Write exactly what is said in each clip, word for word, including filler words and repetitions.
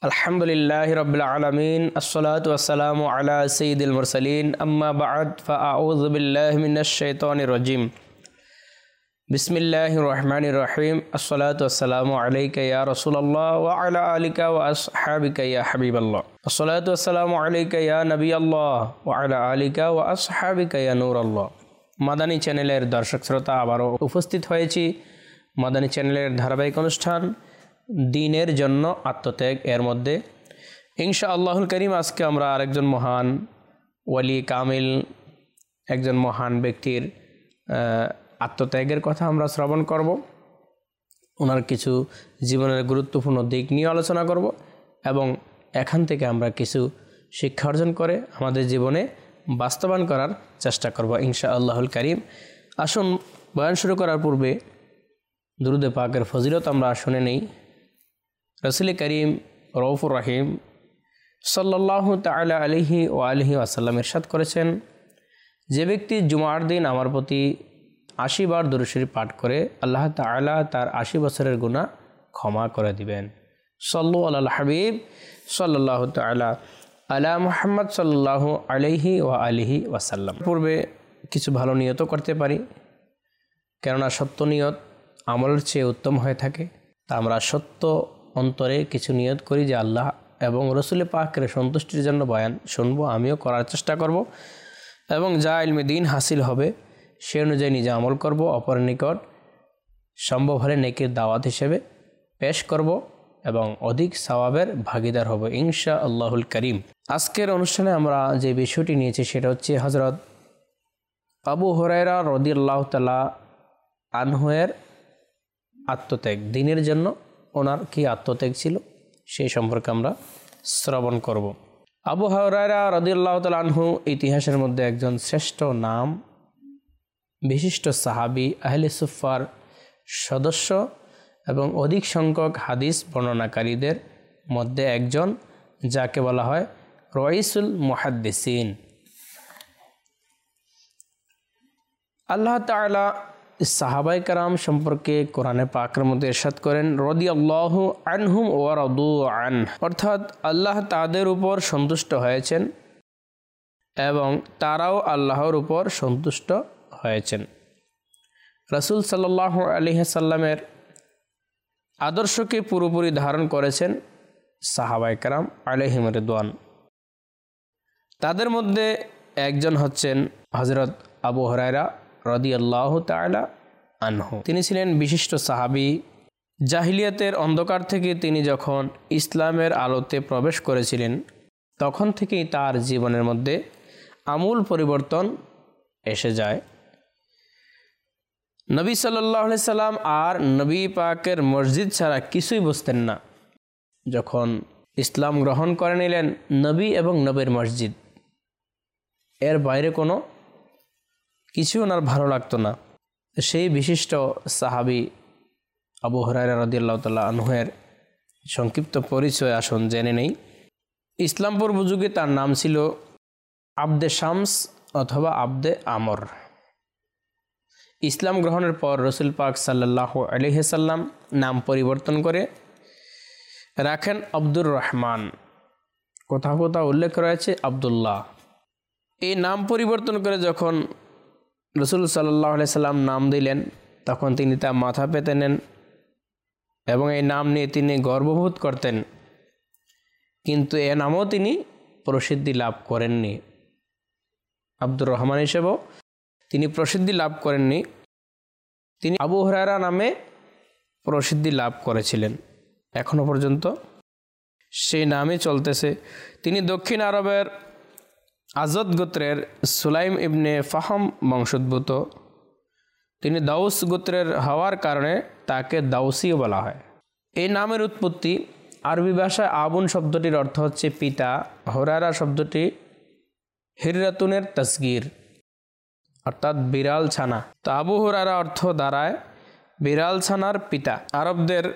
আলহামদুলিল্লাহি রাব্বিল আলামিন আসসালাতু ওয়াসসালামু আলা সাইয়্যিদিল মুরসালিন আম্মা বা'দ ফাআউযু বিল্লাহি মিনাশ শাইতানির রাজিম বিসমিল্লাহির রহমানির রহিম আসসালাতু ওয়াসসালামু আলাইকা ইয়া রাসূলুল্লাহ ওয়া আলা আলিকা ওয়া আসহাবিকা ইয়া হাবিবাল্লাহ আসসালাতু ওয়াসসালামু আলাইকা ইয়া নবিয়াল্লাহ ওয়া আলা আলিকা ওয়া আসহাবিকা ইয়া নূরাল্লাহ। মাদানী চ্যানেলের দর্শক শ্রোতা, আবারও উপস্থিত হয়েছি মাদানী চ্যানেলের ধারাবাহিক অনুষ্ঠান দিনের জন্য আত্মত্যাগ এর মধ্যে। ইনশাআল্লাহুল করিম আজকে আমরা আরেকজন মহান ওয়ালি কামিল, একজন মহান ব্যক্তির আত্মত্যাগের কথা আমরা শ্রবণ করব। ওনার কিছু জীবনের গুরুত্বপূর্ণ দিক নিয়ে আলোচনা করব এবং এখান থেকে আমরা কিছু শিক্ষা অর্জন করে আমাদের জীবনে বাস্তবায়ন করার চেষ্টা করব ইনশাআল্লাহুল করিম। আসুন বয়ান শুরু করার পূর্বে দুরুদে পাকের ফজিলত আমরা শুনে নেই। রাসূল করিম রউফুর রহিম সাল্লাল্লাহু তাআলা আলাইহি ওয়া আলিহি ওয়াসাল্লাম ইরশাদ করেছেন, যে ব্যক্তি জুমার দিন আমার প্রতি আশি বার দুরূদ শরীফ পাঠ করে আল্লাহ তাআলা তার আশি বছরের গুনাহ ক্ষমা করে দিবেন। সাল্লু আলাল হাবিব সাল্লাল্লাহু তাআলা আলা মুহাম্মদ সাল্লাল্লাহু আলাইহি ওয়া আলিহি ওয়াসাল্লাম। পূর্বে কিছু ভালো নিয়ত করতে পারি, কেননা সত্য নিয়ত আমলের চেয়ে উত্তম হয়ে থাকে। তা আমরা সত্য অন্তরে কিছু নিয়ত করি যে আল্লাহ এবং রসুল পাকের সন্তুষ্টির জন্য বয়ান শুনবো, আমিও করার চেষ্টা করব এবং যা ইলমে দিন হাসিল হবে সে অনুযায়ী নিজে আমল করব, অপরের নিকট সম্ভব হলে নেকির দাওয়াত হিসেবে পেশ করব এবং অধিক সওয়াবের ভাগিদার হব ইনশাআল্লাহুল করিম। আজকের অনুষ্ঠানে আমরা যে বিষয়টি নিয়েছি সেটা হচ্ছে হযরত আবু হুরায়রা রাদিয়াল্লাহু তাআলা আনহু-এর আত্মত্যাগ। দিনের জন্য ওনার কি আত্মত্যাগ ছিল সেই সম্পর্কে আমরা শ্রবণ করব। আবু হুরায়রা রাদিয়াল্লাহু তাআলা আনহু ইতিহাসের মধ্যে একজন শ্রেষ্ঠ নাম বিশিষ্ট সাহাবী, আহলে সুফফার সদস্য এবং অধিক সংখ্যক হাদিস বর্ণনাকারীদের মধ্যে একজন, যাকে বলা হয় রাইসুল মুহাদ্দিসিন। আল্লাহ তাআলা সাহাবায়ে কেরাম সম্পর্কে কোরআনে পাকের মধ্যে ইরশাদ করেন, রাদিয়াল্লাহু আনহুম ওয়া রাদু আন, অর্থাৎ আল্লাহ তাদের উপর সন্তুষ্ট হয়েছেন এবং তারাও আল্লাহর উপর সন্তুষ্ট হয়েছেন। রাসূল সাল্লাল্লাহু আলাইহি সাল্লামের আদর্শকে পুরোপুরি ধারণ করেছেন সাহাবায়ে কেরাম আলাইহিম রিদওয়ান। তাদের মধ্যে একজন হচ্ছেন হযরত আবু হুরায়রা রাদিয়াল্লাহু তাআলা আনহু। তিনি ছিলেন বিশিষ্ট সাহাবী। জাহিলিয়াতের অন্ধকার থেকে তিনি যখন ইসলামের আলোতে প্রবেশ করেছিলেন তখন থেকেই তার জীবনের মধ্যে আমূল পরিবর্তন এসে যায়। নবী সাল্লাল্লাহু আলাইহি সাল্লাম আর নবী পাকের মসজিদ ছাড়া কিছুই বুঝতেন না। যখন ইসলাম গ্রহণ করে নিলেন, নবী এবং নবীর মসজিদ, এর বাইরে কোনো কিছু ওনার ভালো লাগতো না। সেই বিশিষ্ট সাহাবী আবু হুরায়রা রাদিয়াল্লাহু তাআলা আনহু-এর সংক্ষিপ্ত পরিচয় আসুন জেনে নেই। ইসলাম পূর্ব যুগে তার নাম ছিল আবদে শামস অথবা আবদে আমর। ইসলাম গ্রহণের পর রাসূল পাক সাল্লাল্লাহু আলাইহি সাল্লাম নাম পরিবর্তন করে রাখেন আব্দুর রহমান, কোথাও কোথাও উল্লেখ রয়েছে আব্দুল্লাহ। এই নাম পরিবর্তন করে যখন রাসূল সাল্লাল্লাহু আলাইহি সাল্লাম নাম দিলেন তখন তিনি তা মাথা পেতে নেন এবং এই নাম নিয়ে তিনি গর্ববোধ করতেন, কিন্তু এ নামও তিনি প্রসিদ্ধি লাভ করেননি। আব্দুর রহমান হিসেবেও তিনি প্রসিদ্ধি লাভ করেননি, তিনি আবু হুরায়রা নামে প্রসিদ্ধি লাভ করেছিলেন। এখনো পর্যন্ত সেই নামই চলতেছে। তিনি দক্ষিণ আরবের আজদ গোত্রের সুলাইম ইবনে ফাহম বংশোদ্ভূত। তিনি দাউস গোত্রের হওয়ার কারণে তাকে দাউসিও বলা হয়। এই নামের উৎপত্তি আরবি ভাষায় আবুন শব্দটির অর্থ হচ্ছে পিতা, হুরায়রা শব্দটি হিররাতুনের তাসগীর অর্থাৎ বিড়াল ছানা। তো আবু হুরায়রা অর্থ দাঁড়ায় বিড়াল ছানার পিতা। আরবদের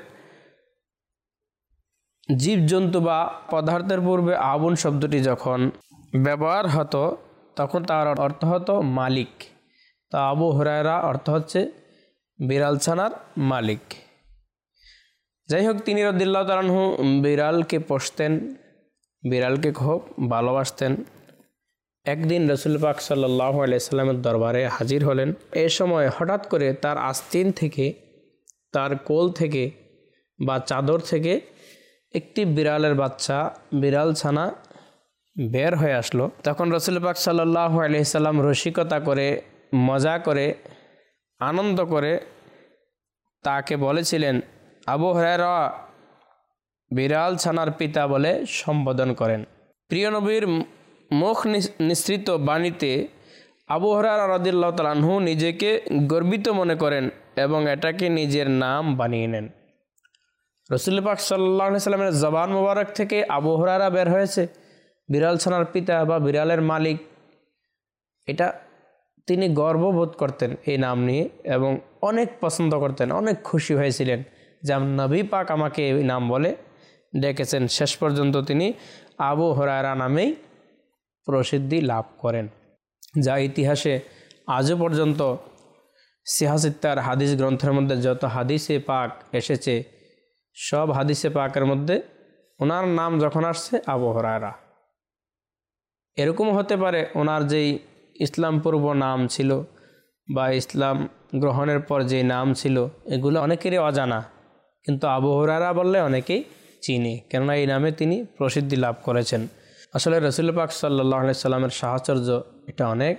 জীবজন্তু বা পদার্থের পূর্বে আবুন শব্দটি যখন ব্যবহার হতো তখন তার অর্থ হতো মালিক। তা আবু হুরায়রা অর্থ হচ্ছে বিড়াল ছানার মালিক। যাই হোক, তিনি রাদিয়াল্লাহু তাআলা আনহু বিড়ালকে পোষতেন, বিড়ালকে খুব ভালোবাসতেন। একদিন রাসূল পাক সাল্লাল্লাহু আলাইহি সাল্লামের দরবারে হাজির হলেন। এ সময় হঠাৎ করে তার আস্তিন থেকে, তার কোল থেকে বা চাদর থেকে একটি বিড়ালের বাচ্চা, বিড়াল ছানা বের হয়ে আসলো। তখন রাসূল পাক সাল্লাল্লাহু আলাইহি সাল্লাম রসিকতা করে, মজা করে, আনন্দ করে তাকে বলেছিলেন, আবু হুরায়রা বিড়াল ছানার পিতা বলে সম্বোধন করেন। প্রিয় নবীর মুখ নিঃসৃত বাণীতে আবু হুরায়রা রাদিয়াল্লাহু তাআলা আনহু নিজেকে গর্বিত মনে করেন এবং এটাকে নিজের নাম বানিয়ে নেন। রাসূল পাক সাল্লাল্লাহু আলাইহি সাল্লামের জবান মোবারক থেকে আবু হুরায়রা বের হয়েছে, বিড়াল ছানার পিতা বা বিড়ালের মালিক, এটা তিনি গর্ববোধ করতেন এই নাম নিয়ে এবং অনেক পছন্দ করতেন, অনেক খুশি হয়েছিলেন যে নবী পাক আমাকে এই নাম বলে ডেকেছেন। শেষ পর্যন্ত তিনি আবু হুরায়রা নামেই প্রসিদ্ধি লাভ করেন, যা ইতিহাসে আজও পর্যন্ত সিহাসিত্তার হাদিস গ্রন্থের মধ্যে যত হাদিসে পাক এসেছে, সব হাদিসে পাকের মধ্যে ওনার নাম যখন আসছে আবু হুরায়রা। এরকম হতে পারে ওনার যেই ইসলাম পূর্ব নাম ছিল বা ইসলাম গ্রহণের পর যেই নাম ছিল, এগুলো অনেকেরই অজানা, কিন্তু আবু হুরায়রা বললে অনেকেই চিনি, কেননা এই নামে তিনি প্রসিদ্ধি লাভ করেছেন। আসলে রাসূল পাক সাল্লাল্লাহু আলাইহি সাল্লামের সাহচর্য এটা অনেক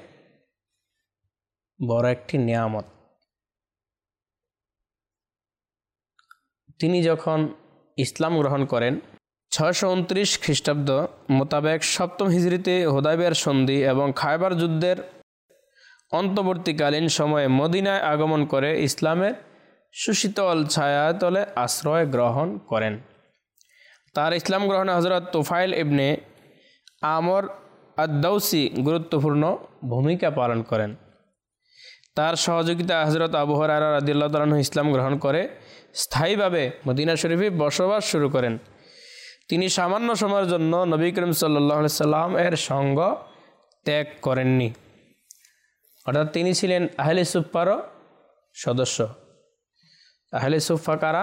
বড় একটি নিয়ামত। তিনি যখন ইসলাম গ্রহণ করেন ছয়শো উনত্রিশ খ্রিস্টাব্দ মোতাবেক সপ্তম হিজরিতে হুদায়বিয়ার সন্ধি এবং খায়বার যুদ্ধের অন্তর্বর্তীকালীন সময়ে মদিনায় আগমন করে ইসলামের সুশীতল ছায়াতলে আশ্রয় গ্রহণ করেন। তার ইসলাম গ্রহণে হযরত তুফাইল ইবনে আমর আদ-দাওসী গুরুত্বপূর্ণ ভূমিকা পালন করেন। তার সহযোগিতা হযরত আবু হুরায়রা রাদিয়াল্লাহু তাআলা আনহু ইসলাম গ্রহণ করে স্থায়ীভাবে মদিনা শরীফে বসবাস শুরু করেন। তিনি সামান্য সময়ের জন্য নবী করিম সাল্লাল্লাহু আলাইহি সাল্লাম এর সঙ্গ ত্যাগ করেননি, অর্থাৎ তিনি ছিলেন আহলে সুফফারও সদস্য। আহলে সুফফা কারা?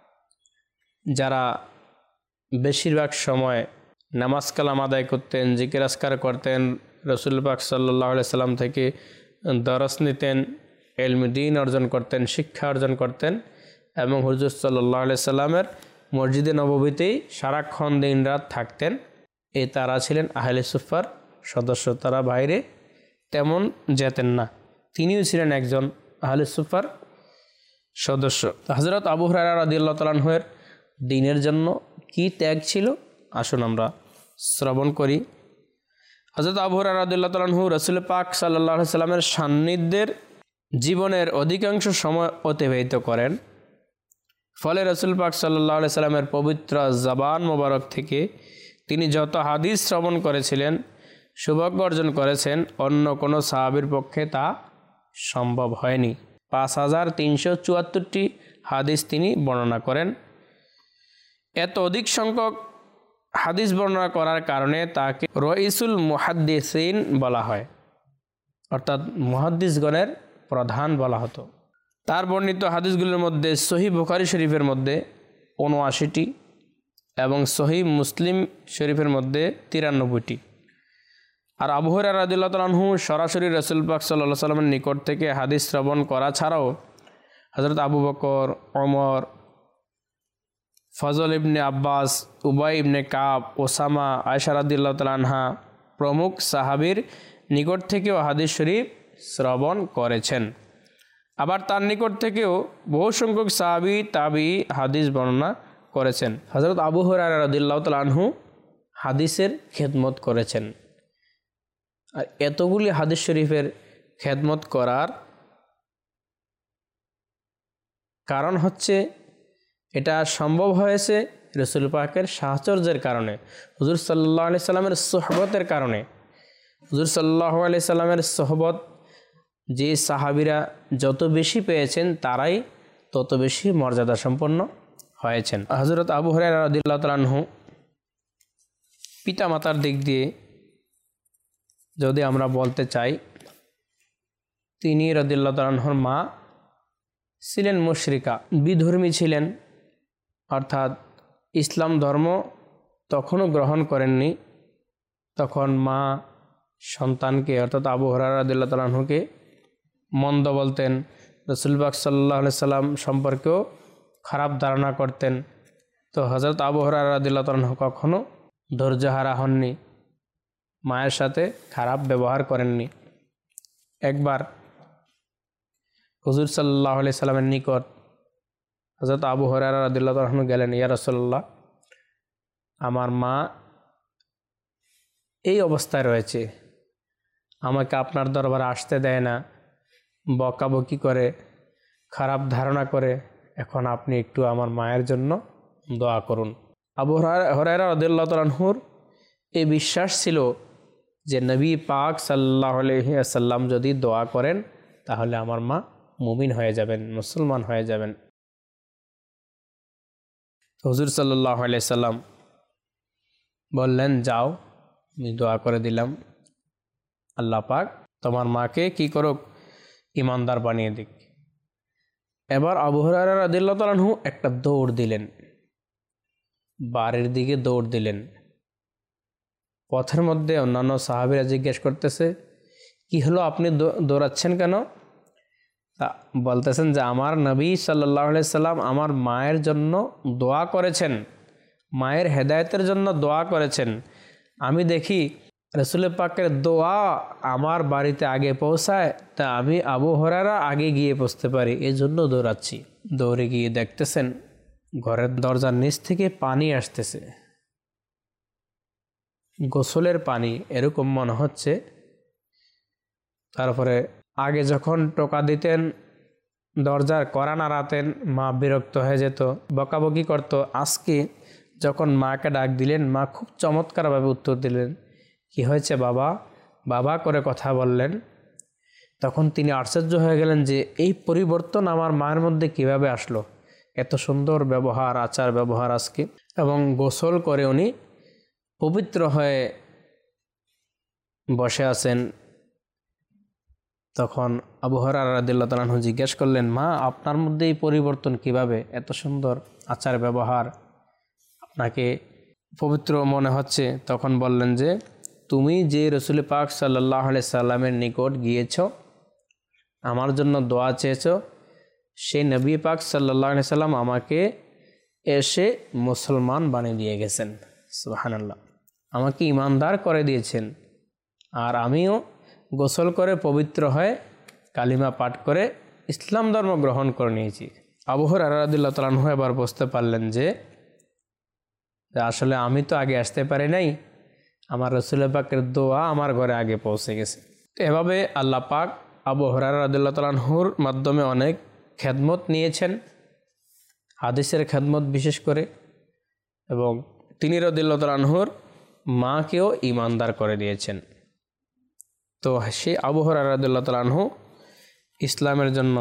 যারা বেশিরভাগ সময় নামাজ কালাম আদায় করতেন, জিকির আজকার করতেন, রাসূল পাক সাল্লাল্লাহু আলাইহি সাল্লাম থেকে দরস নিতেন, ইলম দ্বীন অর্জন করতেন, শিক্ষা অর্জন করতেন এবং হুজুর সাল্লাল্লাহু আলাইহি সাল্লামের মসজিদে নববীতেই সারাক্ষণ দিন রাত থাকতেন। এই তারা ছিলেন আহলে সুফফার সদস্য, তারা বাইরে তেমন যেতেন না। তিনিও ছিলেন একজন আহলে সুফফার সদস্য। হযরত আবু হুরায়রা রাদিয়াল্লাহু তাআলা আনহু এর দ্বীনের জন্য কি ত্যাগ ছিল, আসুন আমরা শ্রবণ করি। হযরত আবু হুরায়রা রাদিয়াল্লাহু তাআলা আনহু রাসূল পাক সাল্লাল্লাহু আলাইহি সাল্লামের সান্নিধ্যের জীবনের অধিকাংশ সময় অতিবাহিত করেন। ফলে রাসূল পাক সাল্লাল্লাহু আলাইহি সাল্লামের পবিত্র জবান মোবারক থেকে তিনি যত হাদিস শ্রবণ করেছিলেন, সৌভাগ্য অর্জন করেছেন, অন্য কোনো সাহাবীর পক্ষে তা সম্ভব হয়নি। পাঁচ হাজার তিনশো চুয়াত্তরটি হাদিস তিনি বর্ণনা করেন। এত অধিক সংখ্যক হাদিস বর্ণনা করার কারণে তাকে রইসুল মুহাদ্দিসিন বলা হয়, অর্থাৎ মুহাদ্দিসগণের প্রধান বলা হতো। তার বর্ণিত হাদিসগুলোর মধ্যে সহিহ বুখারী শরীফের মধ্যে উনআশিটি এবং সহিহ মুসলিম শরীফের মধ্যে তিরানব্বইটি। আর আবু হুরায়রা রাদিয়াল্লাহু তাআলা আনহু সরাসরি রাসূল পাক সাল্লাল্লাহু আলাইহি সাল্লামের নিকট থেকে হাদিস শ্রবণ করা ছাড়াও হযরত Abu Bakr, Omar, Fazl ibn Abbas, Ubay ibn Ka'b, Osama, Aisha রাদিয়াল্লাহু তাআলা আনহা প্রমুখ সাহাবীর নিকট থেকেও হাদিস শরীফ শ্রবণ করেছেন। আবার তার নিকট থেকেও বহু সংখ্যক সাহাবী তাবি হাদিস বর্ণনা করেছেন। হযরত আবু হুরায়রা রাদিয়াল্লাহু তাআলা আনহু হাদিসের খেদমত করেছেন। আর এতগুলি হাদিস শরীফের খেদমত করার কারণ হচ্ছে এটা সম্ভব হয়েছে রাসূল পাকের সাহচর্যের কারণে, হুজুর সাল্লাল্লাহু আলাইহি সাল্লামের সোহবতের কারণে। হুজুর সাল্লাল্লাহু আলাইহি সাল্লামের সোহবত যে সাহাবীরা যত বেশি পেয়েছেন তারাই তত বেশি মর্যাদা সম্পন্ন হয়েছেন। হযরত আবু হুরায়রা রাদিয়াল্লাহু তাআলা আনহু পিতামাতার দিক দিয়ে যদি আমরা বলতে চাই, তিনি রাদিয়াল্লাহু তাআলা আনহুর মা ছিলেন মুশরিকা, বিধর্মী ছিলেন, অর্থাৎ ইসলাম ধর্ম তখনও গ্রহণ করেননি, তখন মা সন্তানকে অর্থাৎ আবু হুরায়রা রাদিয়াল্লাহু তাআলা আনহুকে মন্দ বলতেন, রাসূল পাক সাল্লাল্লাহু আলাইহি সাল্লাম সম্পর্কেও খারাপ ধারণা করতেন। তো হযরত আবু হুরায়রা রাদিয়াল্লাহু তাআলা আনহু কখনো ধৈর্যহারা হননি, মায়ের সাথে খারাপ ব্যবহার করেননি। একবার হুজুর সাল্লাল্লাহু আলাইহি সাল্লামের নিকট হযরত আবু হুরায়রা রাদিয়াল্লাহু তাআলা আনহু গেলেন, ইয়া রাসূলুল্লাহ, আমার মা এই অবস্থায় রয়েছে, আমাকে আপনার দরবারে আসতে দেয় না, বকাবকি করে, খারাপ ধারণা করে, এখন আপনি একটু আমার মায়ের জন্য দোয়া করুন। আবু হুরায়রা রাদিয়াল্লাহু তাআলা আনহুর এই বিশ্বাস ছিল যে নবী পাক সাল্লাল্লাহু আলাইহি ওয়াসাল্লাম যদি দোয়া করেন তাহলে আমার মা মুমিন হয়ে যাবেন, মুসলমান হয়ে যাবেন। হুজুর সাল্লাল্লাহু আলাইহি সাল্লাম বললেন, যাও, আমি দোয়া করে দিলাম, আল্লাহ পাক তোমার মাকে কি করুক, ইমানদার বানিয়ে দিক। এবার আবু হুরায়রা রাদিয়াল্লাহু তাআলা আনহু একটা দৌড় দিলেন, বাড়ির দিকে দৌড় দিলেন। পথের মধ্যে অন্যান্য সাহাবীরা জিজ্ঞেস করতেছে, কি হলো, আপনি দৌড়াচ্ছেন কেন? তা বলতেছেন যে আমার নবী সাল্লাল্লাহু আলাইহি সাল্লাম আমার মায়ের জন্য দোয়া করেছেন, মায়ের হেদায়েতের জন্য দোয়া করেছেন। আমি দেখি রাসূল পাকের দোয়া আমার বাড়িতে আগে পৌঁছায়, তা আমি আবু হুরায়রা আগে গিয়ে পৌঁছতে পারি, এই জন্য দৌড়াচ্ছি। দৌড়ে গিয়ে দেখতেছেন ঘরের দরজার নিচ থেকে পানি আসতেছে, গোসলের পানি এরকম মনে হচ্ছে। তারপরে আগে যখন টোকা দিতেন, দরজার কড়া নাড়াতেন, মা বিরক্ত হয়ে যেত, বকাবকি করত। আজকে যখন মাকে ডাক দিলেন, মা খুব চমৎকারভাবে উত্তর দিলেন, কি হয়েছে বাবা, বাবা করে কথা বললেন। তখন তিনি আশ্চর্য হয়ে গেলেন যে এই পরিবর্তন আমার মায়ের মধ্যে কিভাবে আসলো, এত সুন্দর ব্যবহার, আচার ব্যবহার আজকে। এবং গোসল করে উনি পবিত্র হয়ে বসে আছেন। তখন আবু হুরায়রা রাদিয়াল্লাহু তাআলা আনহু জিজ্ঞেস করলেন, মা, আপনার মধ্যে এই পরিবর্তন কিভাবে, এত সুন্দর আচার ব্যবহার, আপনাকে পবিত্র মনে হচ্ছে? তখন বললেন যে তুমি যে রাসূল পাক সাল্লাল্লাহু আলাইহি সাল্লামের নিকট গিয়েছ, আমার জন্য দোয়া চেয়েছ, সেই নবী পাক সাল্লাল্লাহু আলাইহি সাল্লাম আমাকে এসে মুসলমান বানিয়ে দিয়ে গেছেন। সুবহানাল্লাহ, আমাকে ঈমানদার করে দিয়েছেন, আর আমিও গোসল করে পবিত্র হয়ে কালিমা পাঠ করে ইসলাম ধর্ম গ্রহণ করে নিয়েছি। আবু হুরায়রা রাদিয়াল্লাহু তাআলা আনহু এবার বুঝতে পারলেন যে আসলে আমি তো আগে আসতে পারি নাই, আমার রাসূল পাকের দোয়া আমার ঘরে আগে পৌঁছে গেছে। এভাবে আল্লাহ পাক আবু হুরায়রা রাদিয়াল্লাহু তাআলা আনহুর মাধ্যমে অনেক খেদমত নিয়েছেন, হাদিসের খেদমত বিশেষ করে, এবং তিনি রাদিয়াল্লাহু তাআলা আনহুর মাকেও ঈমানদার করে দিয়েছেন। তো সেই আবু হুরায়রা রাদিয়াল্লাহু তাআলা আনহু ইসলামের জন্য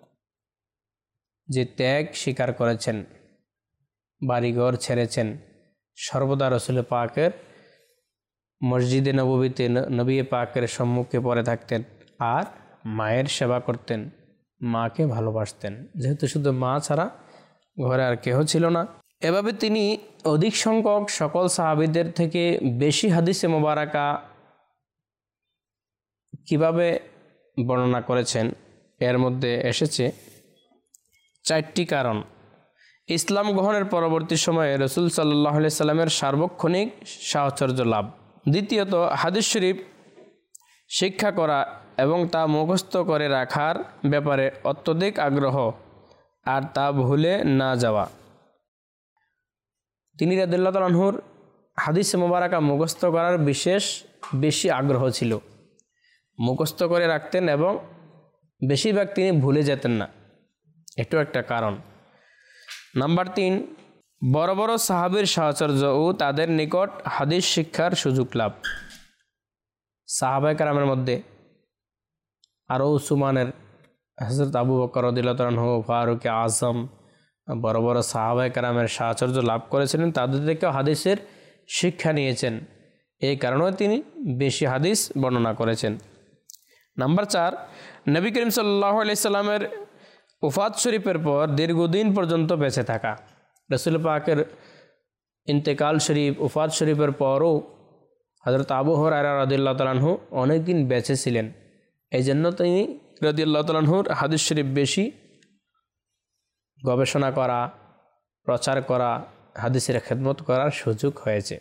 যে ত্যাগ স্বীকার করেছেন, বাড়িঘর ছেড়েছেন, সর্বদা রাসূল পাকের মসজিদে নববীতে নবী পাকের সম্মুখে পড়ে থাকতেন, আর মায়ের সেবা করতেন, মাকে ভালোবাসতেন, যেহেতু শুধু মা ছাড়া ঘরে আর কেহ ছিল না। এভাবে তিনি অধিক সংখ্যক সকল সাহাবীদের থেকে বেশি হাদিসে মোবারকা কিভাবে বর্ণনা করেছেন, এর মধ্যে এসেছে চারটি কারণ। ইসলাম গ্রহণের পরবর্তী সময়ে রাসূল সাল্লাল্লাহু আলাইহি সাল্লামের সার্বক্ষণিক সাহচর্য লাভ। দ্বিতীয়ত, হাদিস শরীফ শিক্ষা করা এবং তা মুখস্থ করে রাখার ব্যাপারে অত্যধিক আগ্রহ, আর তা ভুলে না যাওয়া। তিনি রাদিয়াল্লাহু তাআলা আনহুর হাদিসে মোবারকা মুখস্থ করার বিশেষ বেশি আগ্রহ ছিল, মুখস্থ করে রাখতেন এবং বেশিরভাগ তিনি ভুলে যেতেন না, এটাও একটা কারণ। নাম্বার তিন, বড় বড় সাহাবীর সাহচর্য ও তাদের নিকট হাদিস শিক্ষার সুযোগ লাভ। সাহাবায়ে কেরামের মধ্যে আরও উসমানের, হযরত আবু বকর রাদিয়াল্লাহু তাআলা আনহু, ফারুক আযম, বড় বড় সাহাবায়ে কেরামের সাহচর্য লাভ করেছিলেন, তাদের থেকেও হাদিসের শিক্ষা নিয়েছেন, এই কারণেও তিনি বেশি হাদিস বর্ণনা করেছেন। নাম্বার চার, নবী করিম সাল্লাল্লাহু আলাইহি সাল্লামের ওফাত শরীফের পর দীর্ঘদিন পর্যন্ত বেঁচে থাকা। রসুল পাকের ইন্তেকাল শরীফ উফাত শরীফের পরও হযরত আবু হুরায়রা রাদিয়াল্লাহু তাআলা আনহু অনেক দিন বেঁচে ছিলেন। এই জন্য তিনি রাদিয়াল্লাহু তাআলা আনহুর হাদিস শরীফ বেশি গবেষণা করা, প্রচার করা, হাদিসের খেদমত করার সুযোগ হয়েছে।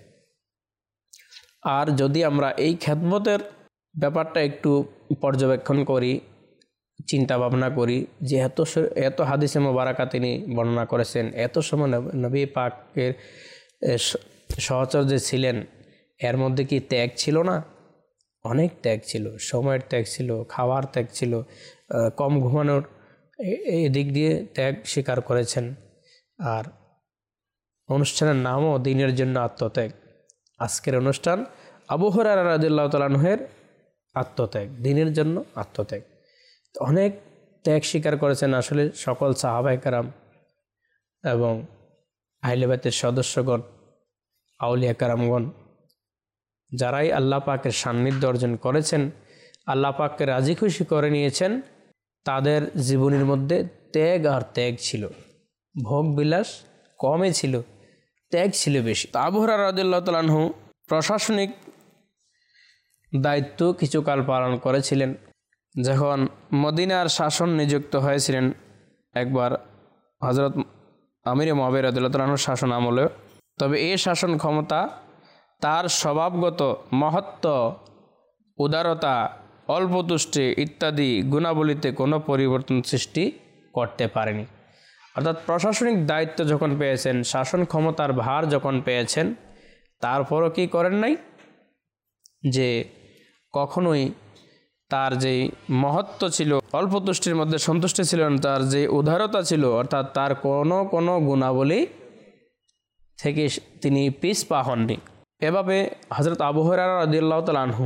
আর যদি আমরা এই খেদমতের ব্যাপারটা একটু পর্যবেক্ষণ করি, চিন্তা ভাবনা করি, যে এত এত হাদিসে মোবারকা তিনি বর্ণনা করেছেন, এত সময় নবী পাকের সহচর্য ছিলেন, এর মধ্যে কি ত্যাগ ছিল না? অনেক ত্যাগ ছিল, সময়ের ত্যাগ ছিল, খাওয়ার ত্যাগ ছিল, কম ঘুমানোর এদিক দিয়ে ত্যাগ স্বীকার করেছেন। আর অনুষ্ঠানের নামও দিনের জন্য আত্মত্যাগ। আজকের অনুষ্ঠান আবু হুরায়রা রাদিয়াল্লাহু তাআলা আনহুর আত্মত্যাগ, দিনের জন্য আত্মত্যাগ। অনেক ত্যাগ স্বীকার করেছেন আসলে সকল সাহাবায়ে কেরাম এবং আহলে বাইতের সদস্যগণ, আউলিয়া কেরামগণ, যারাই আল্লাহ পাকের সান্নিধ্য অর্জন করেছেন, আল্লাহ পাককে রাজি খুশি করে নিয়েছেন, তাদের জীবনের মধ্যে ত্যাগ আর ত্যাগ ছিল। ভোগ বিলাস কমে ছিল, ত্যাগ ছিল বেশি। আবু হুরায়রা রাদিয়াল্লাহু তাআলা আনহু প্রশাসনিক দায়িত্ব কিছুকাল পালন করেছিলেন। যখন মদিনার শাসন নিযুক্ত হয়েছিলেন একবার হযরত আমির মুআবিয়া রাদিয়াল্লাহু তাআলা আনহুর শাসন আমলে, তবে এই শাসন ক্ষমতা তার স্বভাবগত মহত্ব, উদারতা, অল্পতুষ্টি ইত্যাদি গুণাবলীতে কোনো পরিবর্তন সৃষ্টি করতে পারেনি। অর্থাৎ প্রশাসনিক দায়িত্ব যখন পেয়েছেন, শাসন ক্ষমতার ভার যখন পেয়েছেন, তারপরও কি করেন নাই যে কখনোই তার যে মহত্ব ছিল, অল্পতুষ্টির মধ্যে সন্তুষ্ট ছিলেন, তার যে উদারতা ছিল, অর্থাৎ তার কোনো কোনো গুণাবলী থেকে তিনি পিছ পা হননি। এভাবে হযরত আবু হুরায়রা রাদিয়াল্লাহু তাআলা আনহু,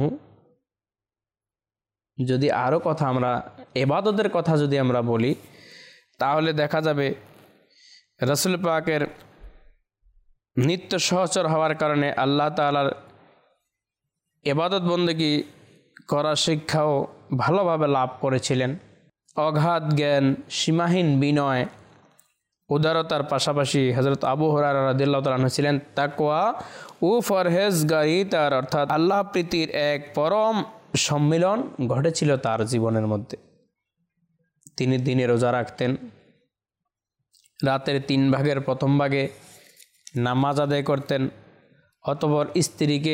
যদি আরও কথা আমরা ইবাদতের কথা যদি আমরা বলি, তাহলে দেখা যাবে রাসূল পাকের নিত্য সহচর হওয়ার কারণে আল্লাহ তাআলার ইবাদত বন্দেগী করার শিক্ষাও ভালোভাবে লাভ করেছিলেন। অগাধ জ্ঞান, সীমাহীন বিনয়, উদারতার পাশাপাশি হযরত আবু হুরায়রা রাদিয়াল্লাহু তাআলা আনহু ছিলেন তাকওয়া ও পরহেজগারি, তার অর্থাৎ আল্লাহ প্রীতির এক পরম সম্মিলন ঘটেছিল তার জীবনের মধ্যে। তিনি দিনে রোজা রাখতেন, রাতের তিন ভাগের প্রথম ভাগে নামাজ আদায় করতেন, অতঃপর স্ত্রীকে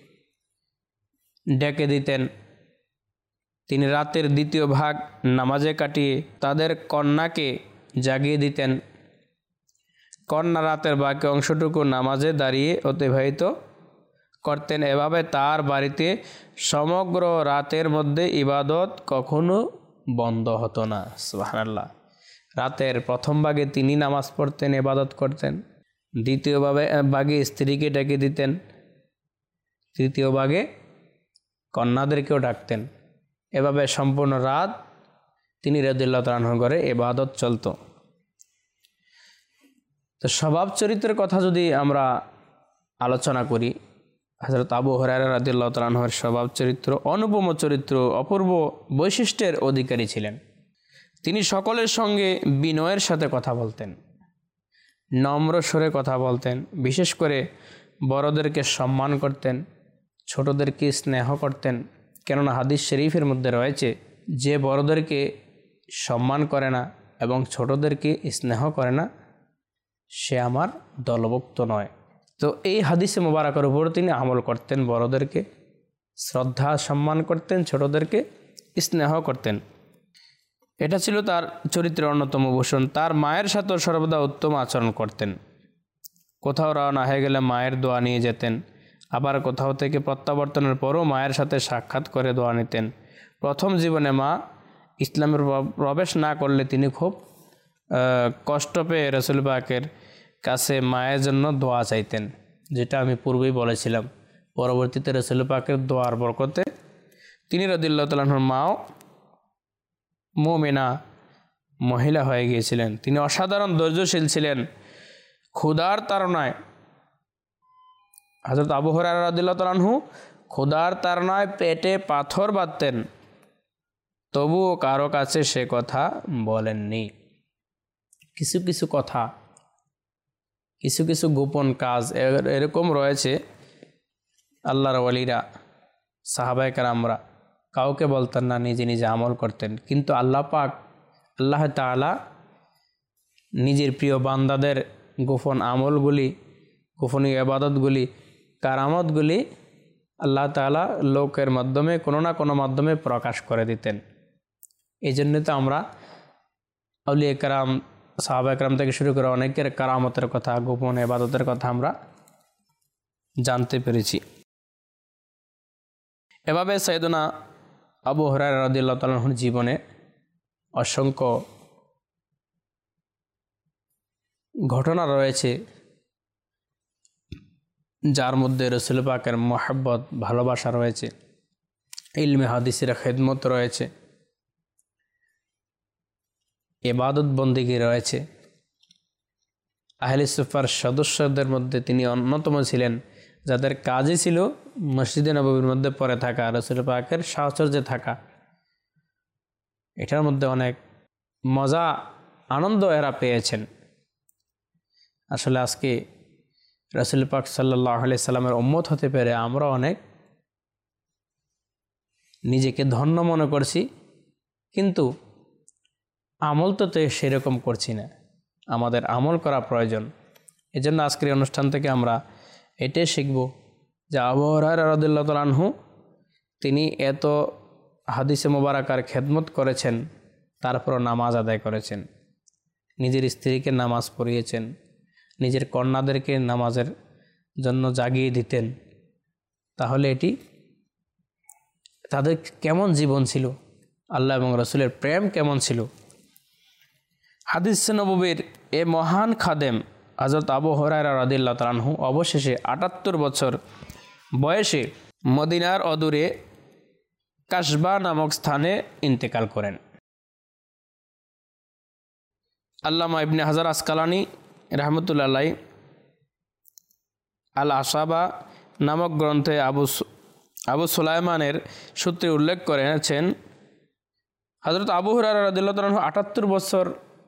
ডেকে দিতেন। তিনি রাতের দ্বিতীয় ভাগ নামাজে কাটিয়ে তাদের কন্যাকে জাগিয়ে দিতেন। কন্যা রাতের বাকি অংশটুকু নামাজে দাঁড়িয়ে অতিবাহিত করতেন। এভাবে তার বাড়িতে সমগ্র রাতের মধ্যে ইবাদত কখনো বন্ধ হতো না। সুবহানাল্লাহ। রাতের প্রথম ভাগে তিনি নামাজ পড়তেন, ইবাদত করতেন, দ্বিতীয় ভাগে ভাগে স্ত্রীকে ডেকে দিতেন, তৃতীয় ভাগে কন্যাদেরকেও ডাকতেন। এভাবে সম্পূর্ণ রাত তিনি রাদিয়াল্লাহু তাআলা আনহুর ঘরে ইবাদত চলত। তো স্বভাব চরিত্রের কথা যদি আমরা আলোচনা করি, হযরত আবু হুরায়রা রাদিয়াল্লাহু তাআলা আনহুর স্বভাব চরিত্র অনুপম চরিত্র, অপূর্ব বৈশিষ্ট্যের অধিকারী ছিলেন। তিনি সকলের সঙ্গে বিনয়ের সাথে কথা বলতেন, নম্র স্বরে কথা বলতেন, বিশেষ করে বড়দেরকে সম্মান করতেন, ছোটদেরকে স্নেহ করতেন। কেননা হাদিস শরীফের মধ্যে রয়েছে, যে বড়দেরকে সম্মান করে না এবং ছোটদেরকে স্নেহ করে না, সে আমার দলভুক্ত নয়। তো এই হাদিসে মোবারকের উপর তিনি আমল করতেন, বড়দেরকে শ্রদ্ধা সম্মান করতেন, ছোটদেরকে স্নেহ করতেন। এটা ছিল তার চরিত্রের অন্যতম ভূষণ। তার মায়ের সাথেও সর্বদা উত্তম আচরণ করতেন। কোথাও রওনা হয়ে গেলে মায়ের দোয়া নিয়ে যেতেন, আবার কোথাও থেকে প্রত্যাবর্তনের পরও মায়ের সাথে সাক্ষাৎ করে দোয়া নিতেন। প্রথম জীবনে মা ইসলামের প্রবেশ না করলে তিনি খুব কষ্ট পেয়ে রাসূল পাকের কাছে মায়ের জন্য দোয়া চাইতেন, যেটা আমি পূর্বেই বলেছিলাম। পরবর্তীতে রাসূল পাকের দোয়ার বরকতে তিনি রাদিয়াল্লাহু তাআলা আনহুর মাও মুমিনা মহিলা হয়ে গিয়েছিলেন। তিনি অসাধারণ ধৈর্যশীল ছিলেন। ক্ষুধার তাড়নায় হযরত আবু হুরায়রা রাদিয়াল্লাহু তাআলা আনহু ক্ষুধার তাড়নায় পেটে পাথর বাঁধতেন, তবুও কারো কাছে সে কথা বলেননি। কিছু কিছু কথা কিছু কিছু গোপন কাজ এরকম রয়েছে, আল্লাহর ওয়ালিরা সাহাবায়ে কেরামরা কাউকে বলতেন না, নিজে নিজে আমল করতেন। কিন্তু আল্লাহ পাক আল্লাহ তাআলা নিজের প্রিয় বান্দাদের গোপন আমলগুলি, গোপনীয় ইবাদতগুলি, কারামতগুলি আল্লাহ তাআলা লোকের মাধ্যমে কোনো না কোনো মাধ্যমে প্রকাশ করে দিতেন। এই জন্য তো আমরা আউলিয়া কেরাম, সাহাবায়ে কেরাম থেকে শুরু করে অনেকের কারামতের কথা, গোপন ইবাদতের কথা আমরা জানতে পেরেছি। এভাবে সাইয়েদনা আবু হুরায়রা রাদিয়াল্লাহু তাআলা আনহুর জীবনে অসংখ্য ঘটনা রয়েছে, যার মধ্যে রাসূল পাকের মহব্বত, ভালোবাসা রয়েছে, ইলমে হাদিসের খেদমত রয়েছে, ইবাদত বন্দেগী রয়েছে। আহলে সুফার সদস্যদের মধ্যে তিনি অন্যতম ছিলেন, যাদের কাজই ছিল মসজিদে নববীর মধ্যে পড়ে থাকা, রাসূল পাকের সাহচর্যে থাকা। এটার মধ্যে অনেক মজা, আনন্দ এরা পেয়েছেন। আসলে আজকে রাসূল পাক সাল্লাল্লাহু আলাইহি সাল্লামের উম্মত হতে পেরে আমরা অনেক নিজেকে ধন্য মনে করছি, কিন্তু আমল তো সেরকম করছি না। আমাদের আমল করা প্রয়োজন। এজন্য আজকের অনুষ্ঠান থেকে আমরা এটাই শিখব যে আবু হুরায়রা রাদিয়াল্লাহু তাআলা আনহু তিনি এত হাদিসে মোবারকার খেদমত করেছেন, তারপর নামাজ আদায় করেছেন, নিজের স্ত্রীকে নামাজ পড়িয়েছেন, নিজের কন্যাদেরকে নামাজের জন্য জাগিয়ে দিতেন। তাহলে এটি তাদের কেমন জীবন ছিল, আল্লাহ এবং রাসূলের প্রেম কেমন ছিল। হাদিস নববীর এ মহান খাদেম হযরত আবু হুরায়রা রাদিয়াল্লাহু তাআলা আনহু অবশেষে আটাত্তর বছর বয়সে মদিনার অদূরে কাশবা নামক স্থানে ইন্তেকাল করেন। আল্লামা ইবনে হাজার আসকালানি রাহমাতুল্লাহ আলাইহি আল আসাবা নামক গ্রন্থে আবু আবু সুলাইমানের সূত্রে উল্লেখ করেছেন, হযরত আবু হুরায়রা রাদিয়াল্লাহু তাআলা আনহু আটাত্তর বছর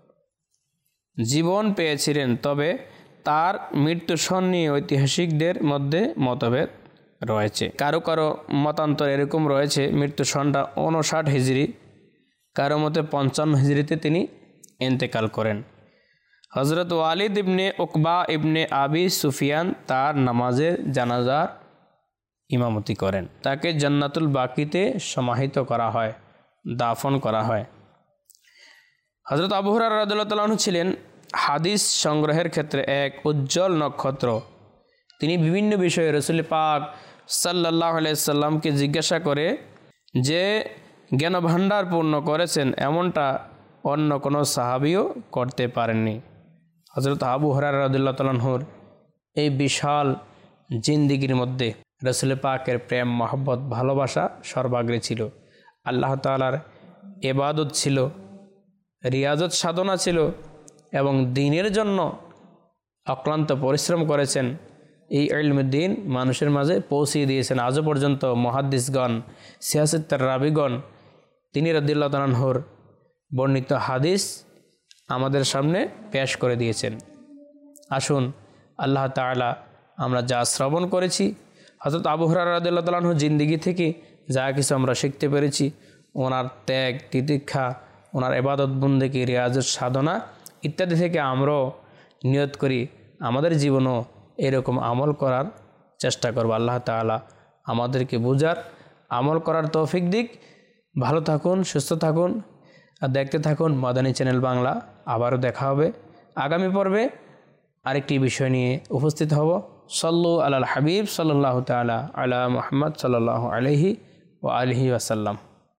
জীবন পেয়েছিলেন, তবে তার মৃত্যু সন নিয়ে ঐতিহাসিকদের মধ্যে মতভেদ রয়েছে। কারো কারো মতান্তর এরকম রয়েছে মৃত্যু সনটা উনষাট হিজরি, কারো মতে পঞ্চান্ন হিজরিতে তিনি ইন্তেকাল করেন। হযরত ওয়ালিদ ইবনে উকবা ইবনে আবি সুফিয়ান তার নামাজের জানাজার ইমামতি করেন। তাকে জান্নাতুল বাকিতে সমাহিত করা হয়, দাফন করা হয়। হযরত আবু হুরায়রা রাদিয়াল্লাহু তাআলা আনহু ছিলেন হাদিস সংগ্রহের ক্ষেত্রে এক উজ্জ্বল নক্ষত্র। তিনি বিভিন্ন বিষয়ে রাসূল পাক সাল্লাল্লাহু আলাইহি সাল্লামকে জিজ্ঞাসা করে যে জ্ঞান ভাণ্ডার পূর্ণ করেছেন, এমনটা অন্য কোনো সাহাবীও করতে পারেননি। হযরত আবু হুরায়রা রাদিয়াল্লাহু তাআলা আনহুর এই বিশাল জিন্দেগির মধ্যে রাসূল পাকের প্রেম, মহব্বত, ভালোবাসা সর্বাগ্রে ছিল। আল্লাহ তাআলার ইবাদত ছিল, রিয়াজত সাধনা ছিল, এবং দ্বীনের জন্য অক্লান্ত পরিশ্রম করেছেন। এই ইলমে দ্বীন মানুষের মাঝে পৌঁছিয়ে দিয়েছেন। আজও পর্যন্ত মুহাদ্দিসগণ, সিয়াসতের রাবিগণ তিনি রাদিয়াল্লাহু তাআলা আনহুর বর্ণিত হাদিস আমাদের সামনে পেশ করে দিয়েছেন। আসুন আল্লাহ তাআলা আমরা যা শ্রবণ করেছি, হযরত আবু হুরায়রা রাদিয়াল্লাহু তাআলা আনহুর জিন্দেগি থেকে যা কিছু আমরা শিখতে পেরেছি, ওনার ত্যাগ, তিতিক্ষা, ওনার ইবাদত বন্দেগী, রিয়াজত সাধনা ইত্যাদি থেকে আমরাও নিয়ত করি আমাদের জীবনও এরকম আমল করার চেষ্টা করব। আল্লাহ তাআলা আমাদেরকে বুঝার, আমল করার তৌফিক দিক। ভালো থাকুন, সুস্থ থাকুন, আর দেখতে থাকুন মাদানী চ্যানেল বাংলা। আবারও দেখা হবে আগামী পর্বে আরেকটি বিষয় নিয়ে উপস্থিত হব। সাল্লু আলাল হাবিব সাল্লাল্লাহু তাআলা আলা মুহাম্মদ সাল্লাল্লাহু আলাইহি ওয়া আলিহি ওয়াসাল্লাম।